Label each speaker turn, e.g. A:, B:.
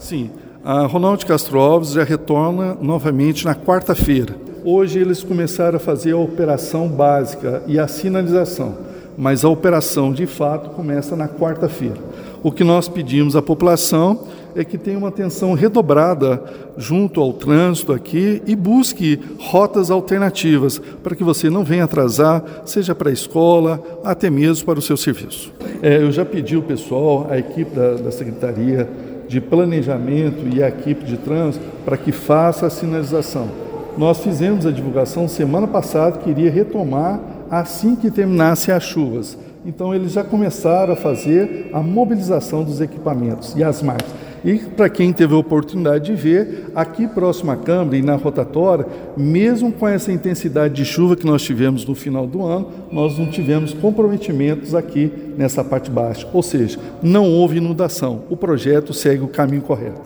A: Sim, a Ronald Castro Alves já retorna novamente na quarta-feira. Hoje eles começaram a fazer a operação básica e a sinalização, mas a operação de fato começa na quarta-feira. O que nós pedimos à população é que tenha uma atenção redobrada junto ao trânsito aqui e busque rotas alternativas para que você não venha atrasar, seja para a escola, até mesmo para o seu serviço. Eu já pedi ao pessoal, a equipe da Secretaria de Planejamento e a equipe de trânsito para que faça a sinalização. Nós fizemos a divulgação semana passada, que iria retomar assim que terminassem as chuvas. Então eles já começaram a fazer a mobilização dos equipamentos e as marcas. E para quem teve a oportunidade de ver, aqui próximo à Câmara e na rotatória, mesmo com essa intensidade de chuva que nós tivemos no final do ano, nós não tivemos comprometimentos aqui nessa parte baixa. Ou seja, não houve inundação. O projeto segue o caminho correto.